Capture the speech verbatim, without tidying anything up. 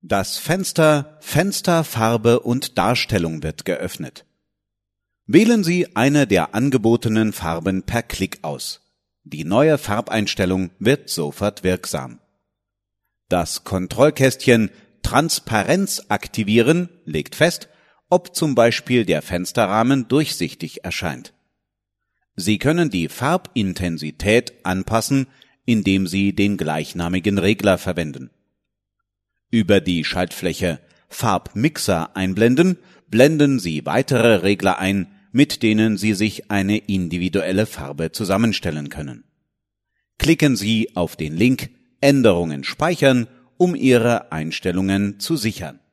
Das Fenster Fenster, Farbe und Darstellung wird geöffnet. Wählen Sie eine der angebotenen Farben per Klick aus. Die neue Farbeinstellung wird sofort wirksam. Das Kontrollkästchen Transparenz aktivieren legt fest, ob zum Beispiel der Fensterrahmen durchsichtig erscheint. Sie können die Farbintensität anpassen, indem Sie den gleichnamigen Regler verwenden. Über die Schaltfläche Farbmixer einblenden, blenden Sie weitere Regler ein, mit denen Sie sich eine individuelle Farbe zusammenstellen können. Klicken Sie auf den Link Änderungen speichern, um Ihre Einstellungen zu sichern.